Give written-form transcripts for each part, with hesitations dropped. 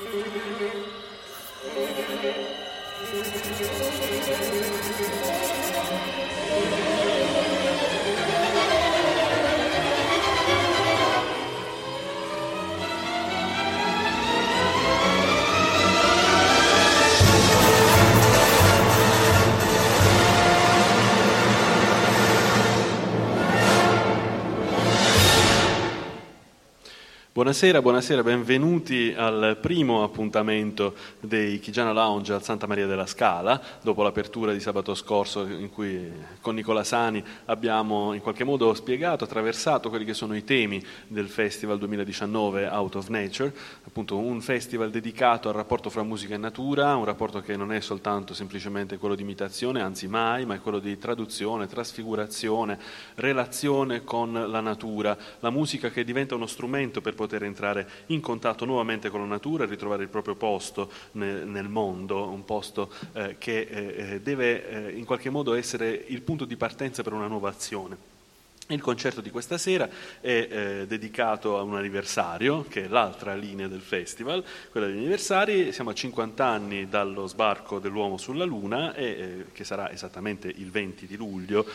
Buonasera, benvenuti al primo appuntamento dei Chigiana Lounge al Santa Maria della Scala, dopo l'apertura di sabato scorso in cui con Nicola Sani abbiamo in qualche modo spiegato, attraversato quelli che sono i temi del Festival 2019 Out of Nature, appunto un festival dedicato al rapporto fra musica e natura, un rapporto che non è soltanto semplicemente quello di imitazione, anzi mai, ma è quello di traduzione, trasfigurazione, relazione con la natura, la musica che diventa uno strumento per poter entrare in contatto nuovamente con la natura e ritrovare il proprio posto nel mondo, un posto che deve in qualche modo essere il punto di partenza per una nuova azione. Il concerto di questa sera è dedicato a un anniversario, che è l'altra linea del festival, quella degli anniversari. Siamo a 50 anni dallo sbarco dell'uomo sulla Luna, che sarà esattamente il 20 di luglio,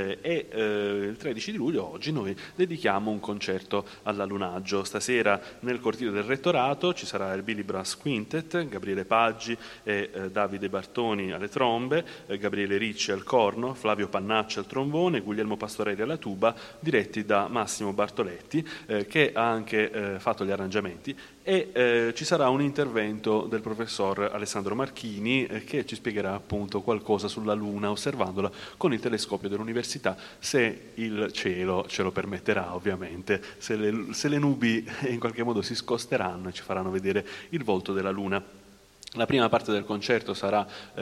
il 13 di luglio, oggi, noi dedichiamo un concerto all'allunaggio. Stasera nel cortile del Rettorato ci sarà il Billy Brass Quintet, Gabriele Paggi e Davide Bartoni alle trombe, Gabriele Ricci al corno, Flavio Pannacci al trombone, Guglielmo Pastorelli alla tuba, diretti da Massimo Bartoletti, che ha anche fatto gli arrangiamenti, e ci sarà un intervento del professor Alessandro Marchini che ci spiegherà appunto qualcosa sulla Luna osservandola con il telescopio dell'università, se il cielo ce lo permetterà ovviamente, se le nubi in qualche modo si scosteranno e ci faranno vedere il volto della Luna. La prima parte del concerto sarà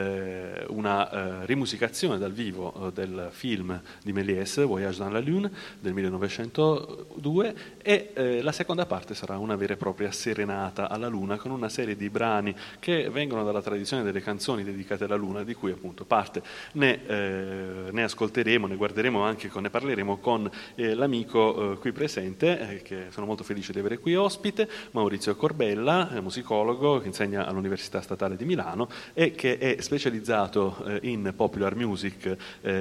una rimusicazione dal vivo del film di Méliès, Voyage dans la Lune, del 1902, e la seconda parte sarà una vera e propria serenata alla Luna, con una serie di brani che vengono dalla tradizione delle canzoni dedicate alla Luna, di cui appunto parte ne ascolteremo, ne guarderemo anche, ne parleremo con l'amico qui presente, che sono molto felice di avere qui ospite, Maurizio Corbella, musicologo che insegna all'Università Statale di Milano e che è specializzato in popular music,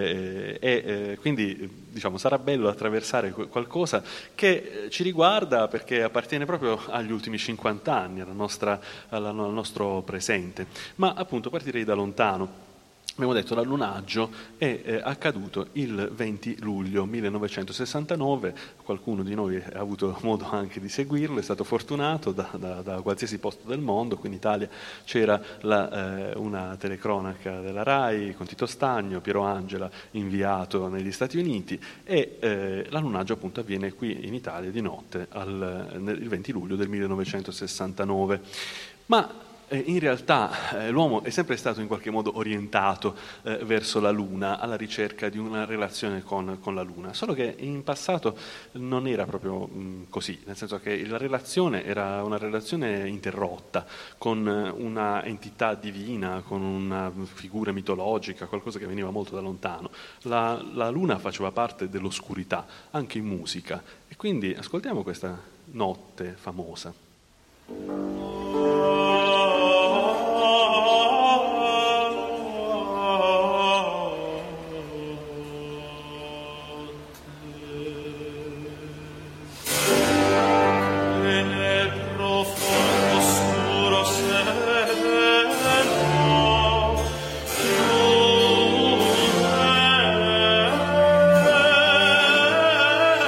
e quindi diciamo sarà bello attraversare qualcosa che ci riguarda, perché appartiene proprio agli ultimi 50 anni, al nostro presente. Ma appunto partirei da lontano. Abbiamo detto l'allunaggio è accaduto il 20 luglio 1969, qualcuno di noi ha avuto modo anche di seguirlo, è stato fortunato da qualsiasi posto del mondo. Qui in Italia c'era una telecronaca della RAI con Tito Stagno, Piero Angela inviato negli Stati Uniti, e l'allunaggio appunto avviene qui in Italia di notte il 20 luglio del 1969. Ma in realtà l'uomo è sempre stato in qualche modo orientato verso la Luna, alla ricerca di una relazione con la Luna, solo che in passato non era proprio così, nel senso che la relazione era una relazione interrotta con una entità divina, con una figura mitologica, qualcosa che veniva molto da lontano. La Luna faceva parte dell'oscurità, anche in musica, e quindi ascoltiamo questa notte famosa.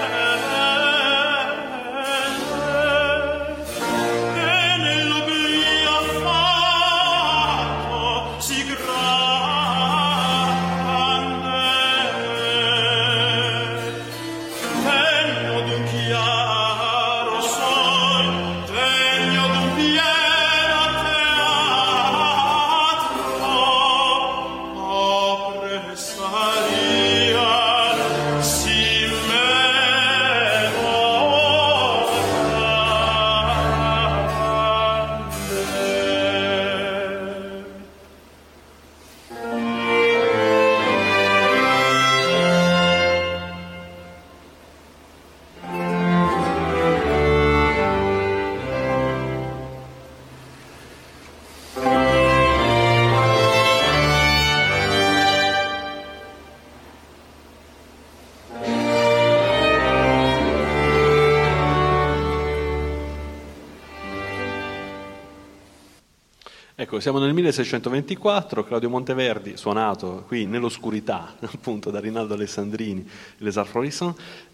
Nell'oblio Ecco, siamo nel 1624, Claudio Monteverdi, suonato qui nell'oscurità, appunto, da Rinaldo Alessandrini, Les Arts Florissants,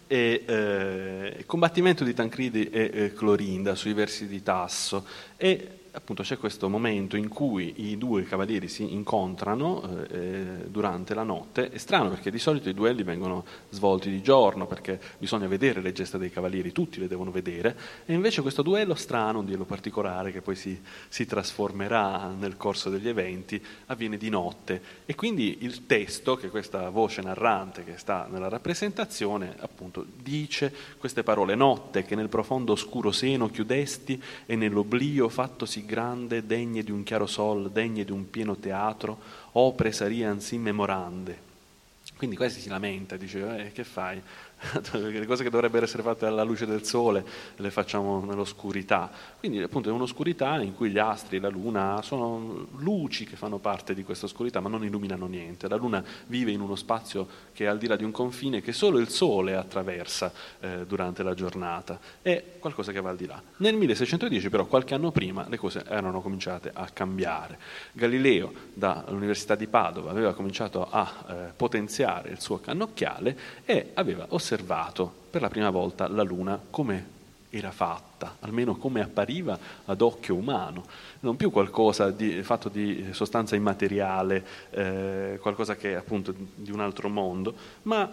e combattimento di Tancredi e Clorinda sui versi di Tasso, e appunto c'è questo momento in cui i due cavalieri si incontrano durante la notte. È strano perché di solito i duelli vengono svolti di giorno, perché bisogna vedere le gesta dei cavalieri, tutti le devono vedere, e invece questo duello strano, un duello particolare che poi si trasformerà nel corso degli eventi, avviene di notte, e quindi il testo, che è questa voce narrante che sta nella rappresentazione, appunto dice queste parole: notte che nel profondo oscuro seno chiudesti e nell'oblio fattosi grande, degne di un chiaro sol, degne di un pieno teatro, opere sarian sin memorande. Quindi questi si lamenta, dice: che fai? Le cose che dovrebbero essere fatte alla luce del sole le facciamo nell'oscurità. Quindi appunto è un'oscurità in cui gli astri e la luna sono luci che fanno parte di questa oscurità, ma non illuminano niente. La luna vive in uno spazio che è al di là di un confine che solo il sole attraversa durante la giornata, è qualcosa che va al di là. Nel 1610 però, qualche anno prima, le cose erano cominciate a cambiare. Galileo dall'Università di Padova aveva cominciato a potenziare il suo cannocchiale e aveva osservato per la prima volta la luna come era fatta, almeno come appariva ad occhio umano, non più qualcosa fatto di sostanza immateriale, qualcosa che è appunto di un altro mondo, ma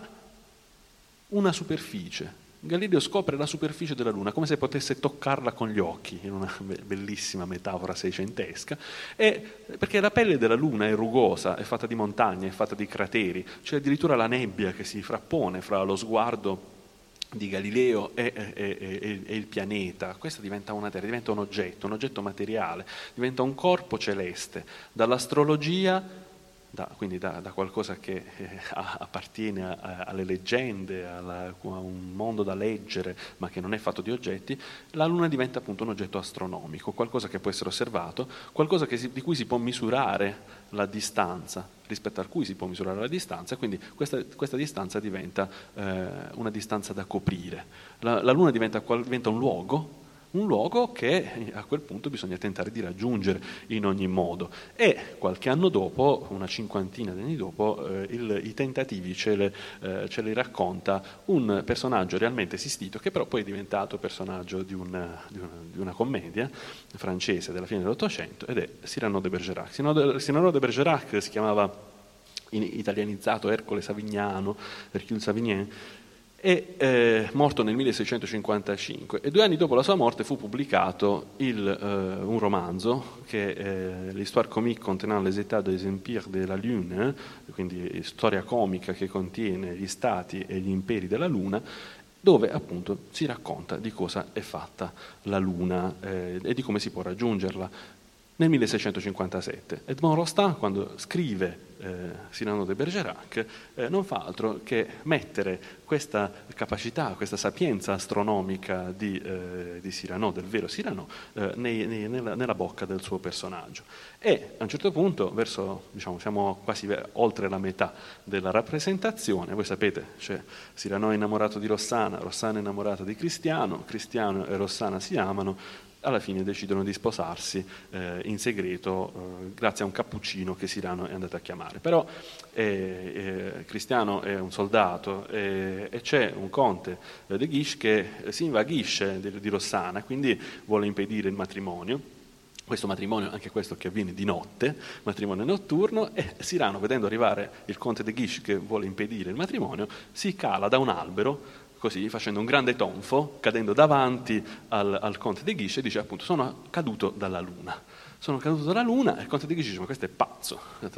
una superficie. Galileo scopre la superficie della luna come se potesse toccarla con gli occhi, in una bellissima metafora seicentesca, perché la pelle della luna è rugosa, è fatta di montagne, è fatta di crateri, c'è addirittura la nebbia che si frappone fra lo sguardo di Galileo e il pianeta. Questa diventa una terra, diventa un oggetto materiale, diventa un corpo celeste. Dall'astrologia, quindi da qualcosa che appartiene alle leggende, a un mondo da leggere, ma che non è fatto di oggetti, la Luna diventa appunto un oggetto astronomico, qualcosa che può essere osservato, qualcosa di cui si può misurare la distanza, rispetto a cui si può misurare la distanza, e quindi questa distanza diventa una distanza da coprire. La Luna diventa un luogo che a quel punto bisogna tentare di raggiungere in ogni modo. E qualche anno dopo, una cinquantina di anni dopo, i tentativi ce li racconta un personaggio realmente esistito, che però poi è diventato personaggio di una commedia francese della fine dell'Ottocento, ed è Cyrano de Bergerac. Cyrano de Bergerac si chiamava in italianizzato Ercole Savignano, Hercule Savignan, è morto nel 1655, e 2 anni dopo la sua morte fu pubblicato un romanzo che è l'Histoire comique contenant les états des empires de la Lune, quindi storia comica che contiene gli stati e gli imperi della Luna, dove appunto si racconta di cosa è fatta la Luna e di come si può raggiungerla. Nel 1657 Edmond Rostand, quando scrive Cyrano de Bergerac, non fa altro che mettere questa capacità, questa sapienza astronomica di Cyrano, del vero Cyrano, nella bocca del suo personaggio. E a un certo punto, siamo quasi oltre la metà della rappresentazione, voi sapete, Cyrano è innamorato di Rossana, Rossana è innamorata di Cristiano, Cristiano e Rossana si amano. Alla fine decidono di sposarsi in segreto grazie a un cappuccino che Cyrano è andato a chiamare. Però Cristiano è un soldato e c'è un conte de Guiche che si invaghisce di Rossana, quindi vuole impedire il matrimonio. Questo matrimonio, anche questo che avviene di notte, matrimonio notturno, e Cyrano, vedendo arrivare il conte de Guiche che vuole impedire il matrimonio, si cala da un albero, così, facendo un grande tonfo, cadendo davanti al conte de Guiche, e dice appunto: sono caduto dalla luna. Sono caduto dalla luna, e il conte de Guiche dice: ma questo è pazzo.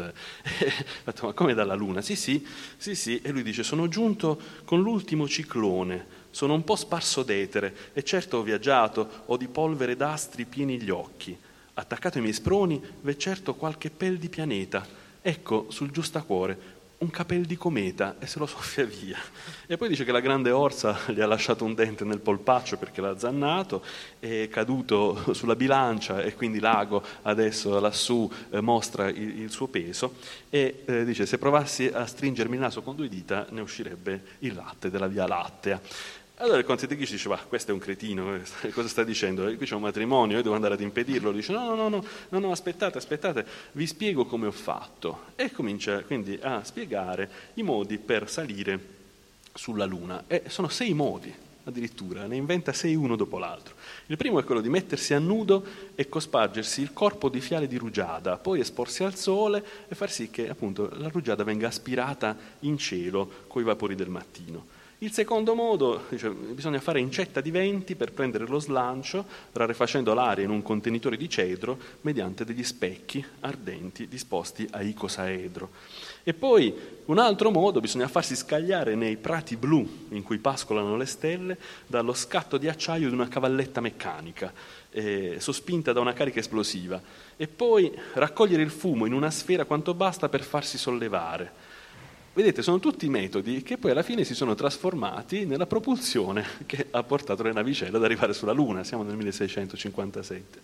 Ma come dalla luna? Sì, e lui dice: sono giunto con l'ultimo ciclone, sono un po' sparso d'etere, e certo ho viaggiato, ho di polvere d'astri pieni gli occhi. Attaccato ai miei sproni v'è certo qualche pel di pianeta, ecco sul giustacuore un capel di cometa, e se lo soffia via. E poi dice che la grande orsa gli ha lasciato un dente nel polpaccio perché l'ha zannato, è caduto sulla bilancia, e quindi l'ago adesso lassù mostra il suo peso, e dice: se provassi a stringermi il naso con 2 dita ne uscirebbe il latte della Via Lattea. Allora il conte De Guiche dice, questo è un cretino, cosa sta dicendo? Qui c'è un matrimonio, io devo andare ad impedirlo. Lui dice, no, aspettate, vi spiego come ho fatto. E comincia quindi a spiegare i modi per salire sulla Luna. E sono 6 modi, addirittura, ne inventa 6 uno dopo l'altro. Il primo è quello di mettersi a nudo e cospargersi il corpo di fiale di rugiada, poi esporsi al sole e far sì che appunto la rugiada venga aspirata in cielo coi vapori del mattino. Il secondo modo, dice, bisogna fare incetta di venti per prendere lo slancio, rarefacendo l'aria in un contenitore di cedro mediante degli specchi ardenti disposti a icosaedro. E poi un altro modo, bisogna farsi scagliare nei prati blu in cui pascolano le stelle dallo scatto di acciaio di una cavalletta meccanica, sospinta da una carica esplosiva, e poi raccogliere il fumo in una sfera quanto basta per farsi sollevare. Vedete, sono tutti metodi che poi alla fine si sono trasformati nella propulsione che ha portato le navicelle ad arrivare sulla Luna, siamo nel 1657.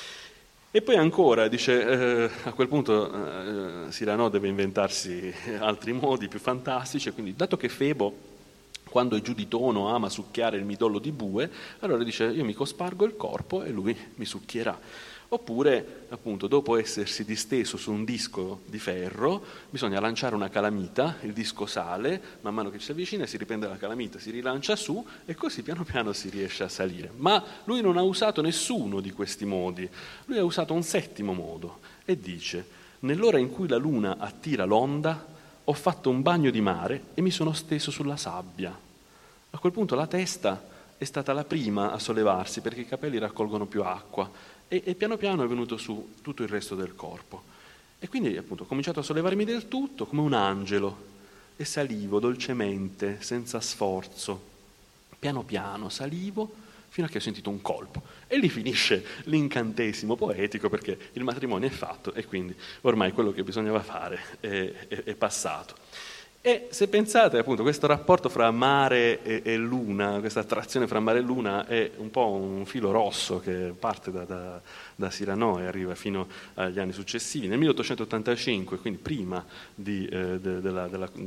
E poi ancora, dice, a quel punto Cyrano deve inventarsi altri modi più fantastici, e quindi dato che Febo, quando è giù di tono, ama succhiare il midollo di bue, allora dice, io mi cospargo il corpo e lui mi succhierà. Oppure, appunto, dopo essersi disteso su un disco di ferro, bisogna lanciare una calamita, il disco sale, man mano che ci si avvicina si riprende la calamita, si rilancia su e così piano piano si riesce a salire. Ma lui non ha usato nessuno di questi modi, lui ha usato un 7° modo e dice, nell'ora in cui la luna attira l'onda, ho fatto un bagno di mare e mi sono steso sulla sabbia. A quel punto la testa è stata la prima a sollevarsi perché i capelli raccolgono più acqua, e piano piano è venuto su tutto il resto del corpo. E quindi appunto ho cominciato a sollevarmi del tutto come un angelo e salivo dolcemente, senza sforzo. Piano piano salivo fino a che ho sentito un colpo. E lì finisce l'incantesimo poetico, perché il matrimonio è fatto e quindi ormai quello che bisognava fare è passato. E se pensate, appunto, questo rapporto fra mare e luna, questa attrazione fra mare e luna è un po' un filo rosso che parte da Cyrano e arriva fino agli anni successivi. Nel 1885, quindi prima del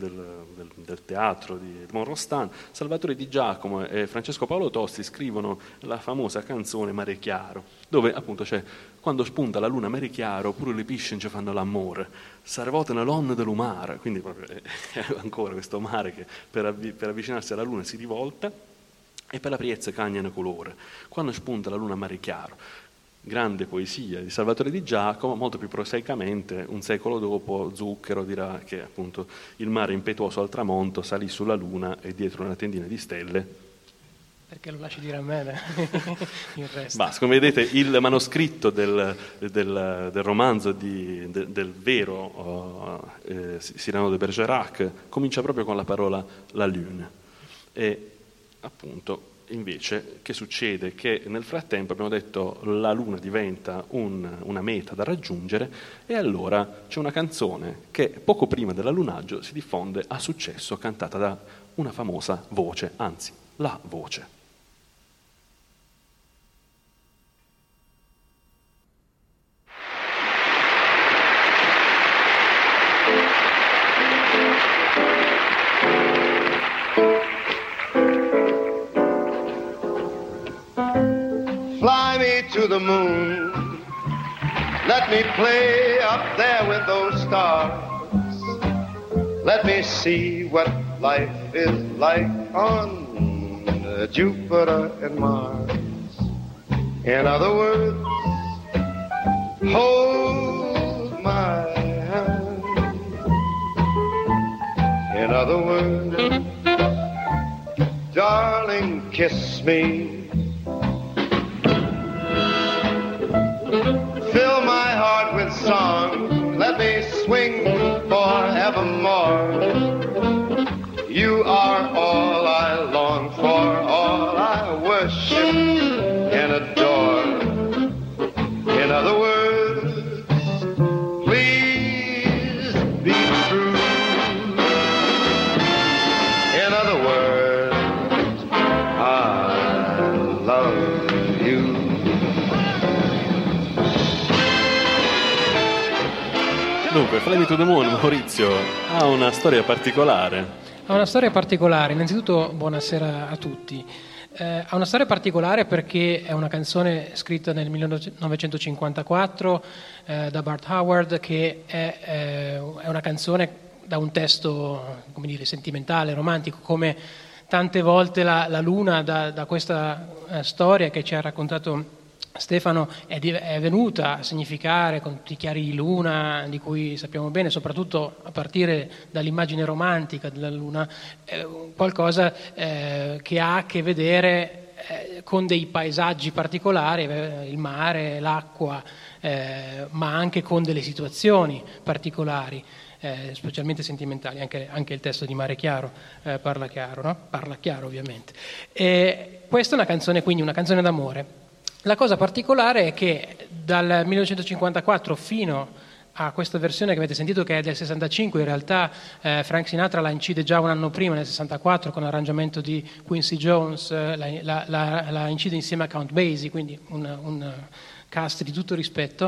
teatro di Edmond Rostand, Salvatore Di Giacomo e Francesco Paolo Tosti scrivono la famosa canzone Mare Chiaro, dove appunto c'è quando spunta la luna mare chiaro, pure le pisce ci fanno l'amore, sarvotano l'onne dell'umare, quindi proprio è ancora questo mare che per avvicinarsi alla luna si rivolta, e per la priezza cagnano colore, quando spunta la luna mare chiaro. Grande poesia di Salvatore Di Giacomo. Molto più prosaicamente, un secolo dopo, Zucchero dirà che appunto il mare impetuoso al tramonto salì sulla luna e dietro una tendina di stelle. Perché lo lasci dire a me il resto. Come vedete, il manoscritto del romanzo del vero Cyrano de Bergerac comincia proprio con la parola la lune. E appunto, invece, che succede? Che nel frattempo, abbiamo detto, la luna diventa una meta da raggiungere, e allora c'è una canzone che poco prima dell'allunaggio si diffonde a successo, cantata da una famosa voce, anzi, la voce. Fly me to the moon, let me play up there with those stars, let me see what life is like on Jupiter and Mars. In other words, hold my hand. In other words, darling, kiss me. Fill my heart with song, let me swing forevermore. You are all I long for, all I worship and adore. In other words, please be true. In other words, I love you. Dunque, Fly Me to the Moon, Maurizio, ha una storia particolare. Ha una storia particolare. Innanzitutto buonasera a tutti. Ha una storia particolare perché è una canzone scritta nel 1954 da Bart Howard, che è una canzone da un testo, come dire, sentimentale, romantico, come tante volte la luna da questa storia che ci ha raccontato Stefano è venuta a significare, con tutti i chiari di luna di cui sappiamo bene, soprattutto a partire dall'immagine romantica della luna, qualcosa che ha a che vedere con dei paesaggi particolari, il mare, l'acqua, ma anche con delle situazioni particolari, specialmente sentimentali. Anche il testo di Mare Chiaro parla chiaro, no? Parla chiaro, ovviamente. Questa è una canzone, quindi una canzone d'amore. La cosa particolare è che dal 1954 fino a questa versione che avete sentito, che è del 65, in realtà Frank Sinatra la incide già un anno prima, nel 64, con l'arrangiamento di Quincy Jones, la incide insieme a Count Basie, quindi un cast di tutto rispetto.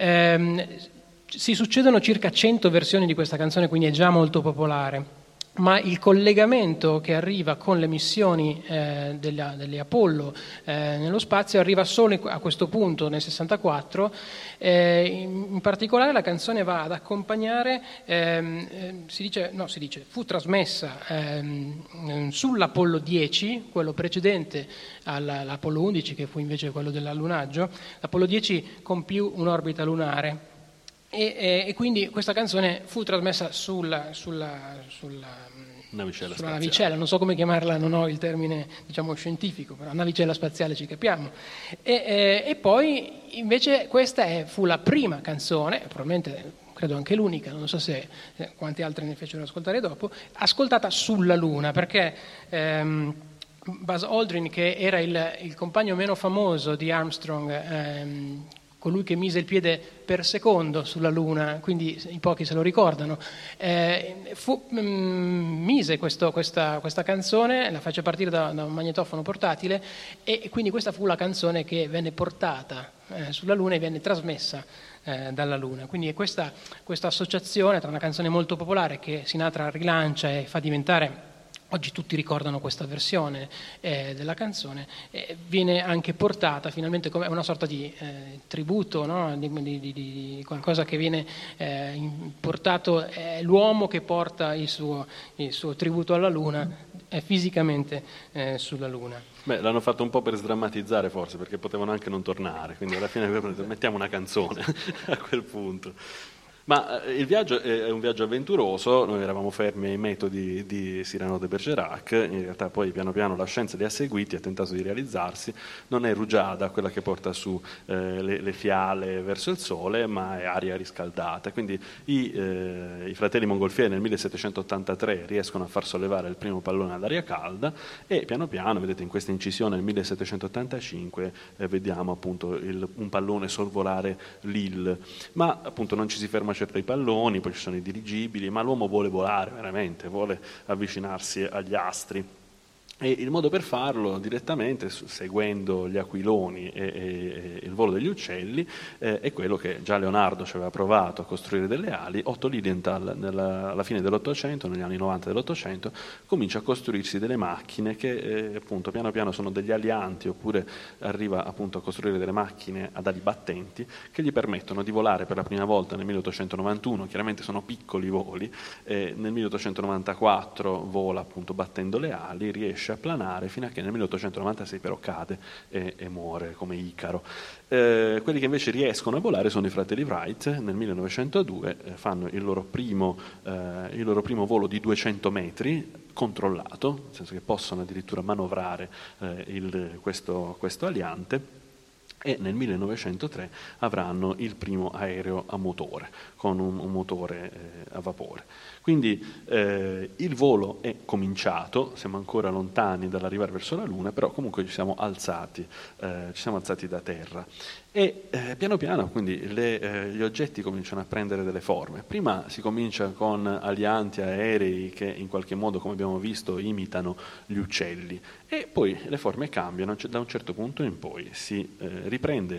Si succedono circa 100 versioni di questa canzone, quindi è già molto popolare. Ma il collegamento che arriva con le missioni degli Apollo nello spazio arriva solo a questo punto, nel 64. In particolare la canzone va ad accompagnare, fu trasmessa sull'Apollo 10, quello precedente all'Apollo 11, che fu invece quello dell'allunaggio. L'Apollo 10 compì un'orbita lunare. E quindi questa canzone fu trasmessa sulla navicella, non so come chiamarla, non ho il termine scientifico, però navicella spaziale ci capiamo. E poi invece questa fu la prima canzone, probabilmente credo anche l'unica, non so se quante altre ne fecero ascoltare dopo, ascoltata sulla Luna, perché Buzz Aldrin, che era il compagno meno famoso di Armstrong, colui che mise il piede per secondo sulla Luna, quindi i pochi se lo ricordano, mise questa canzone, la fece partire da un magnetofono portatile, e quindi questa fu la canzone che venne portata sulla Luna e venne trasmessa dalla Luna. Quindi è questa associazione tra una canzone molto popolare che Sinatra rilancia e fa diventare... Oggi tutti ricordano questa versione della canzone, viene anche portata finalmente come una sorta di tributo, no? di qualcosa che viene portato, è l'uomo che porta il suo tributo alla Luna fisicamente sulla Luna. Beh, l'hanno fatto un po' per sdrammatizzare forse, perché potevano anche non tornare, quindi alla fine mettiamo una canzone a quel punto. Ma il viaggio è un viaggio avventuroso, noi eravamo fermi ai metodi di Cyrano de Bergerac, in realtà poi piano piano la scienza li ha seguiti, ha tentato di realizzarsi, non è rugiada quella che porta su le fiale verso il sole, ma è aria riscaldata, quindi i fratelli Mongolfieri nel 1783 riescono a far sollevare il primo pallone ad aria calda e piano piano, vedete in questa incisione nel 1785 vediamo appunto un pallone sorvolare l'Ille, ma appunto non ci si ferma certo ai palloni, poi ci sono i dirigibili, ma l'uomo vuole volare veramente, vuole avvicinarsi agli astri. E il modo per farlo direttamente, seguendo gli aquiloni e il volo degli uccelli, è quello che già Leonardo ci aveva provato a costruire delle ali. Otto Lilienthal alla fine dell'Ottocento, negli anni 90 dell'Ottocento, comincia a costruirsi delle macchine che appunto piano piano sono degli alianti, oppure arriva appunto a costruire delle macchine ad ali battenti che gli permettono di volare per la prima volta nel 1891, chiaramente sono piccoli voli, nel 1894 vola appunto battendo le ali, riesce a planare fino a che nel 1896 però cade e muore come Icaro. Quelli che invece riescono a volare sono i fratelli Wright. Nel 1902 fanno il loro primo volo di 200 metri controllato, nel senso che possono addirittura manovrare questo aliante, e nel 1903 avranno il primo aereo a motore, con un motore a vapore. Quindi il volo è cominciato, siamo ancora lontani dall'arrivare verso la Luna, però comunque ci siamo alzati da terra. E piano piano quindi gli oggetti cominciano a prendere delle forme. Prima si comincia con alianti aerei che in qualche modo, come abbiamo visto, imitano gli uccelli, e poi le forme cambiano. Da un certo punto in poi si riprende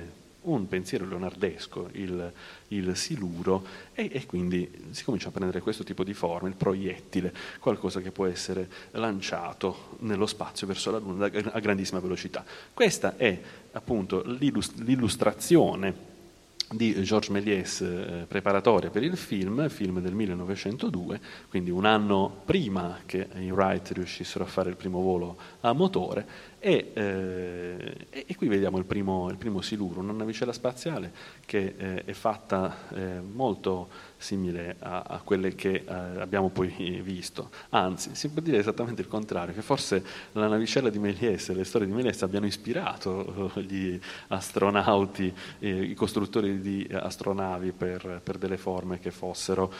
un pensiero leonardesco, il siluro, e quindi si comincia a prendere questo tipo di forma, il proiettile, qualcosa che può essere lanciato nello spazio verso la Luna a grandissima velocità. Questa è appunto l'illustrazione di Georges Méliès preparatoria per il film del 1902, quindi un anno prima che i Wright riuscissero a fare il primo volo a motore, e qui vediamo il primo siluro, una navicella spaziale che è fatta molto simile a quelle che abbiamo poi visto, anzi si può dire esattamente il contrario, che forse la navicella di Méliès e le storie di Méliès abbiano ispirato gli astronauti, i costruttori di astronavi per delle forme che fossero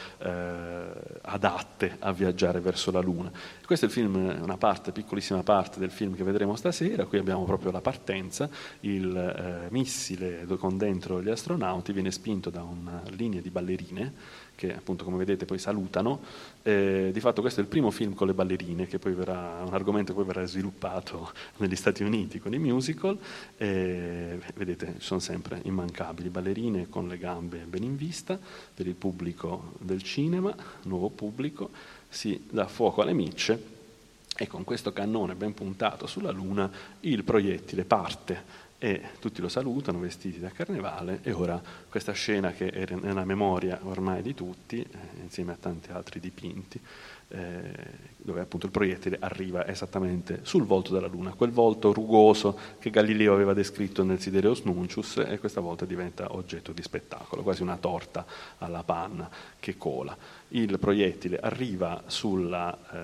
adatte a viaggiare verso la Luna. Questo è il film, una parte, piccolissima parte del film che vedremo stasera. Qui abbiamo proprio la partenza, il missile con dentro gli astronauti viene spinto da una linea di ballerine che appunto, come vedete, poi salutano. Di fatto questo è il primo film con le ballerine, che poi un argomento che poi verrà sviluppato negli Stati Uniti con i musical. Vedete, sono sempre immancabili, ballerine con le gambe ben in vista per il pubblico del cinema, nuovo pubblico. Si dà fuoco alle micce e con questo cannone ben puntato sulla Luna il proiettile parte e tutti lo salutano vestiti da carnevale. E ora questa scena che è nella memoria ormai di tutti, insieme a tanti altri dipinti, dove appunto il proiettile arriva esattamente sul volto della Luna, quel volto rugoso che Galileo aveva descritto nel Sidereus Nuncius, e questa volta diventa oggetto di spettacolo, quasi una torta alla panna che cola. Il proiettile arriva sul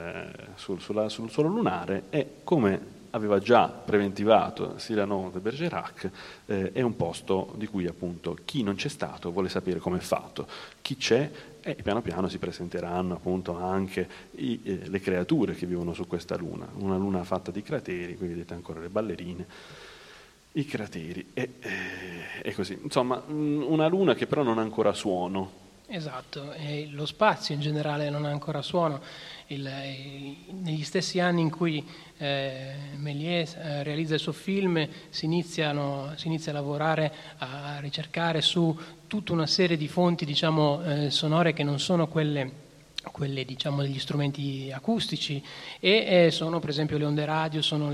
suolo lunare e, come aveva già preventivato Cyrano de Bergerac, è un posto di cui appunto chi non c'è stato vuole sapere com'è fatto, chi c'è, e piano piano si presenteranno appunto anche le creature che vivono su questa Luna, una Luna fatta di crateri. Qui vedete ancora le ballerine, i crateri, e così, insomma una Luna che però non ha ancora suono. Esatto, e lo spazio in generale non ha ancora suono. Negli stessi anni in cui Méliès realizza il suo film si inizia a lavorare, a ricercare su tutta una serie di fonti, diciamo, sonore che non sono quelle diciamo degli strumenti acustici, e sono per esempio le onde radio, sono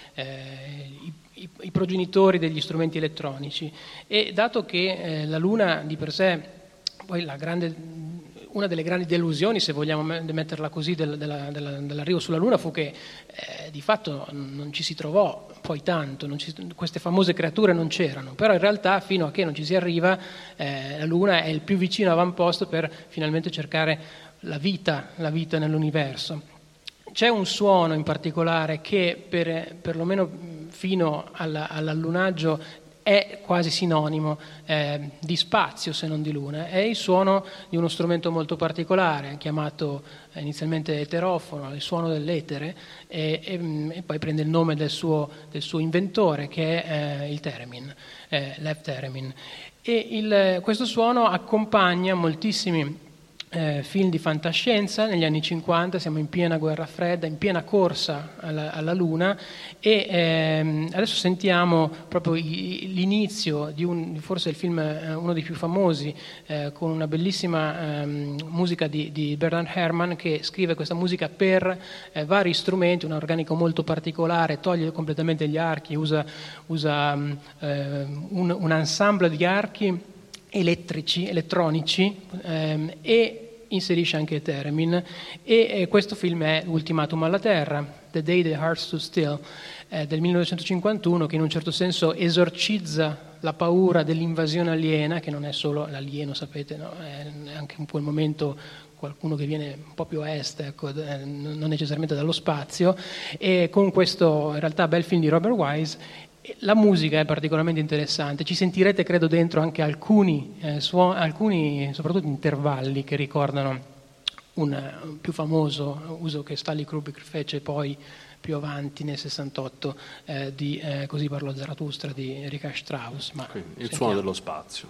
i progenitori degli strumenti elettronici. E dato che la Luna di per sé, poi una delle grandi delusioni, se vogliamo metterla così, dell'arrivo sulla Luna fu che di fatto non ci si trovò poi tanto, queste famose creature non c'erano, però in realtà fino a che non ci si arriva la Luna è il più vicino avamposto per finalmente cercare la vita nell'universo. C'è un suono in particolare che perlomeno fino all'allunaggio è quasi sinonimo di spazio, se non di Luna. È il suono di uno strumento molto particolare, chiamato inizialmente eterofono, il suono dell'etere, e poi prende il nome del suo inventore, che è il theremin, Lev Theremin. E questo suono accompagna moltissimi film di fantascienza. Negli anni 50 siamo in piena guerra fredda, in piena corsa alla Luna, e adesso sentiamo proprio l'inizio di forse il film uno dei più famosi, con una bellissima musica di Bernard Herrmann, che scrive questa musica per vari strumenti, un organico molto particolare, toglie completamente gli archi, usa un ensemble di archi elettronici, e inserisce anche theremin, e questo film è Ultimatum alla Terra, The Day the Heart Stood Still, del 1951, che in un certo senso esorcizza la paura dell'invasione aliena, che non è solo l'alieno, sapete, no? È anche in quel momento qualcuno che viene un po' più a est, ecco, non necessariamente dallo spazio, e con questo in realtà bel film di Robert Wise. La musica è particolarmente interessante, ci sentirete credo dentro anche alcuni soprattutto intervalli che ricordano un più famoso uso che Stanley Kubrick fece poi più avanti nel 68 di Così parlò Zarathustra di Richard Strauss. Ma il suono dello spazio.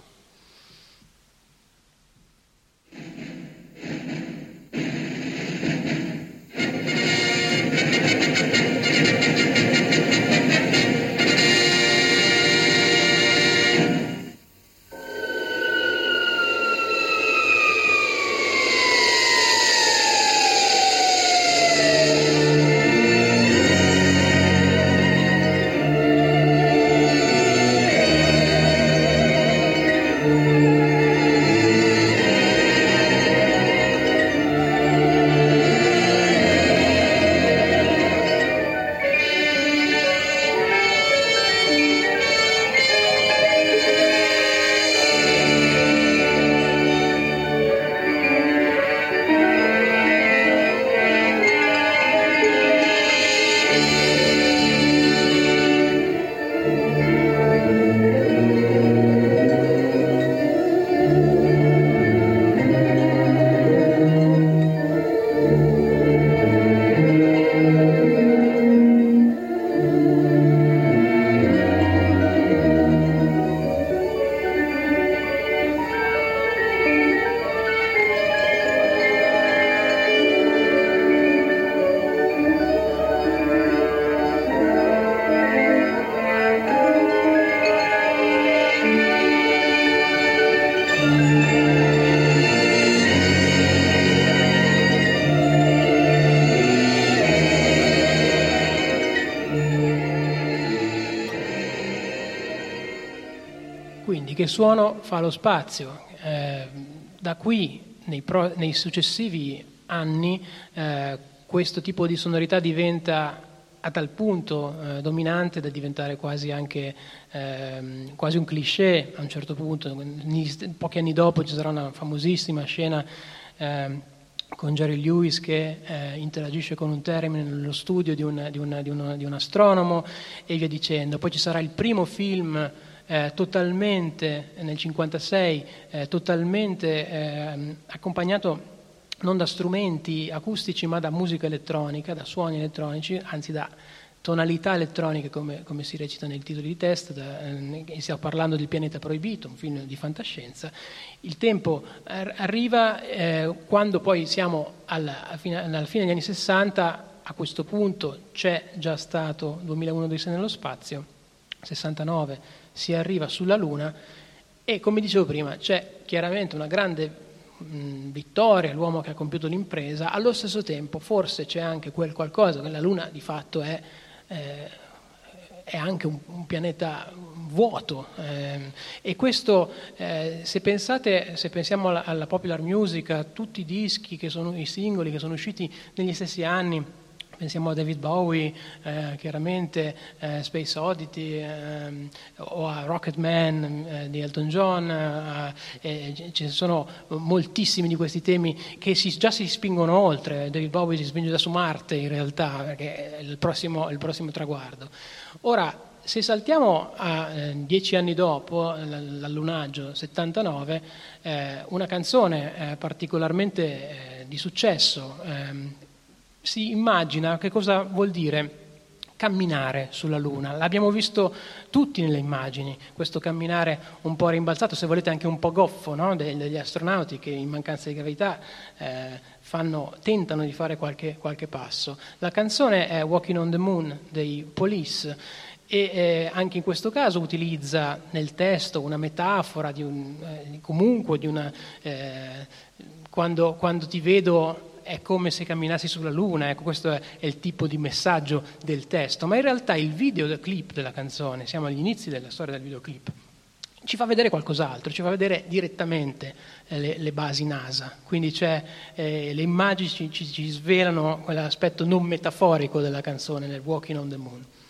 Quindi che suono fa lo spazio? Da qui, nei successivi anni, questo tipo di sonorità diventa a tal punto dominante da diventare quasi anche quasi un cliché a un certo punto. Pochi anni dopo ci sarà una famosissima scena con Jerry Lewis che interagisce con un termine nello studio di un astronomo e via dicendo. Poi ci sarà il primo film totalmente, nel 1956, totalmente accompagnato non da strumenti acustici ma da musica elettronica, da suoni elettronici, anzi da tonalità elettroniche come si recita nel titolo di testa. Stiamo parlando del Pianeta Proibito, un film di fantascienza. Il tempo arriva quando poi siamo alla fine degli anni 60, a questo punto c'è già stato 2001 Odissea nello spazio, 69 si arriva sulla Luna e, come dicevo prima, c'è chiaramente una grande vittoria, l'uomo che ha compiuto l'impresa. Allo stesso tempo forse c'è anche quel qualcosa che la Luna di fatto è anche un pianeta vuoto, e questo se pensiamo alla popular music, a tutti i dischi i singoli che sono usciti negli stessi anni, pensiamo a David Bowie, chiaramente Space Oddity, o a Rocket Man di Elton John, ci sono moltissimi di questi temi che già si spingono oltre. David Bowie si spinge già su Marte in realtà, perché è il prossimo traguardo. Ora, se saltiamo a 10 anni dopo l'allunaggio 79, una canzone particolarmente di successo, si immagina che cosa vuol dire camminare sulla Luna. L'abbiamo visto tutti nelle immagini, questo camminare un po' rimbalzato, se volete anche un po' goffo, no? degli astronauti che in mancanza di gravità tentano di fare qualche passo. La canzone è Walking on the Moon dei Police e anche in questo caso utilizza nel testo una metafora quando ti vedo è come se camminassi sulla Luna. Ecco, questo è il tipo di messaggio del testo, ma in realtà il videoclip della canzone, siamo agli inizi della storia del videoclip, ci fa vedere qualcos'altro, ci fa vedere direttamente le basi NASA, quindi le immagini ci svelano quell'aspetto non metaforico della canzone nel Walking on the Moon.